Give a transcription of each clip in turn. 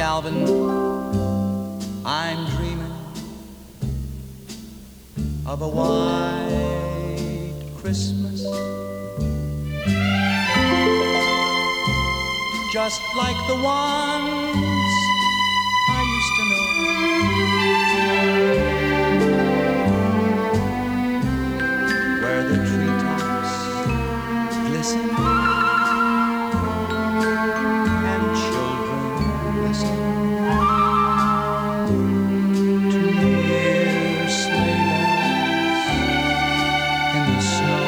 Alvin, I'm dreaming of a white Christmas, just like the ones I used to know. Where the treetops glisten and children listen to hear sleigh bells in the snow.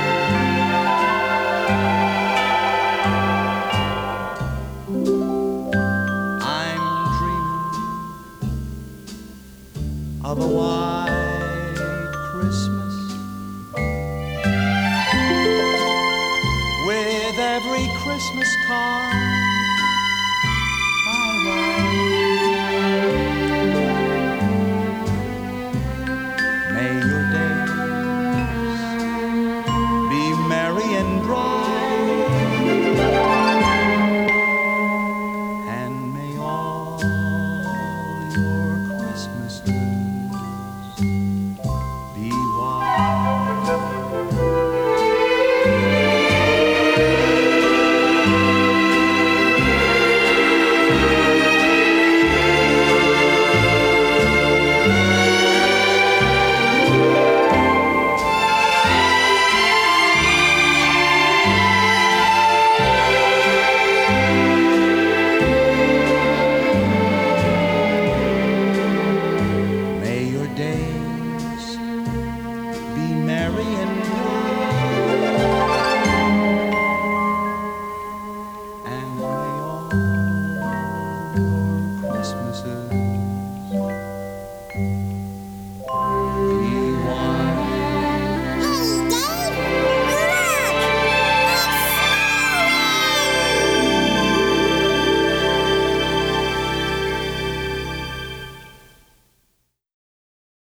I'm dreaming of a white Christmas, with every Christmas card